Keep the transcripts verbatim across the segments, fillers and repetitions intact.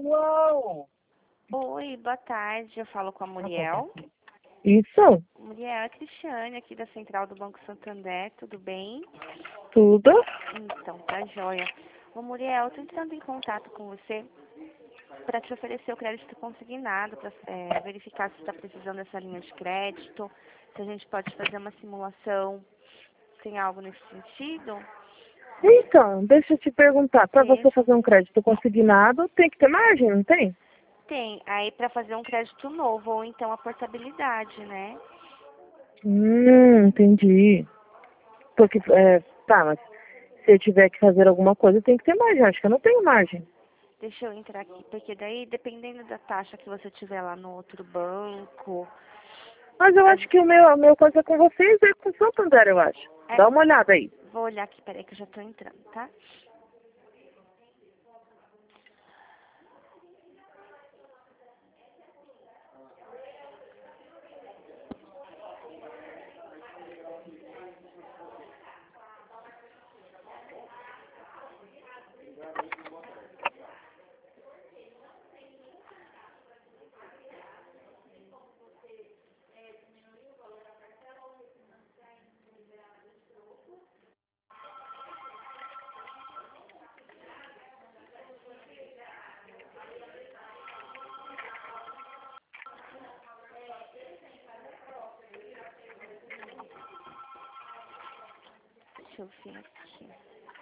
Oi, boa tarde. Eu falo com a Muriel. Isso, Muriel, é a Cristiane aqui da Central do Banco Santander, tudo bem? tudo. Então, tá joia. Ô, Muriel, eu tô entrando em contato com você para te oferecer o crédito consignado, para verificar se você está precisando dessa linha de crédito, se a gente pode fazer uma simulação. Tem algo nesse sentido? Então, deixa eu te perguntar, para você Veja. fazer um crédito consignado, tem que ter margem, não tem? Tem. Aí, para fazer um crédito novo, ou então a portabilidade, né? Hum, entendi. Porque, é, tá, mas se eu tiver que fazer alguma coisa, tem que ter margem. Acho que eu não tenho margem. Deixa eu entrar aqui, porque daí, dependendo da taxa que você tiver lá no outro banco, Mas eu a acho que o meu, a meu coisa é com vocês é com o Santander, eu acho. É, Dá uma olhada aí. vou olhar aqui, peraí que eu já tô entrando, tá? Deixa eu ver aqui.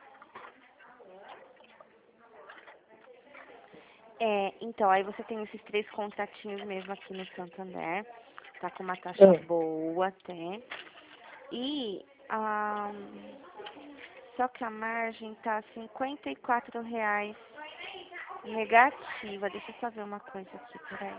É, então, aí você tem esses três contratinhos mesmo aqui no Santander. Tá com uma taxa Ah, boa até. E, ah, só que a margem tá cinquenta e quatro reais negativa. Deixa eu só ver uma coisa aqui, peraí.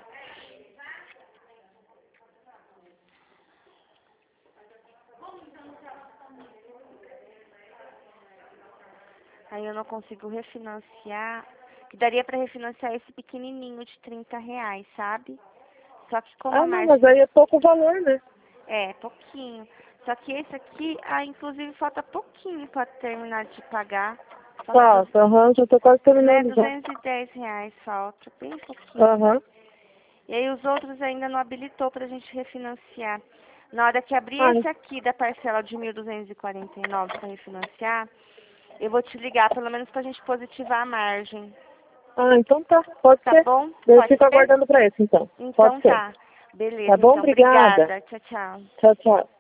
Aí eu não consigo refinanciar, que daria para refinanciar esse pequenininho de trinta reais, sabe? Só que como a ah, não, mas margem aí é pouco valor, né? é pouquinho. Só que esse aqui, ah, inclusive falta pouquinho para terminar de pagar. Falta, du- Falta, aham, já tô quase né, terminando já. duzentos e dez reais falta, bem pouquinho. Aham. E aí os outros ainda não habilitou para a gente refinanciar. Na hora que abrir Ah, esse aqui da parcela de mil duzentos e quarenta e nove para refinanciar, eu vou te ligar, pelo menos para a gente positivar a margem. ah, então tá, pode Tá ser. bom? Eu Pode fico ser? aguardando pra esse, então. Pode Então ser. tá. Tá Beleza, bom? então. Obrigada. Obrigada. Tchau, tchau. Tchau, tchau.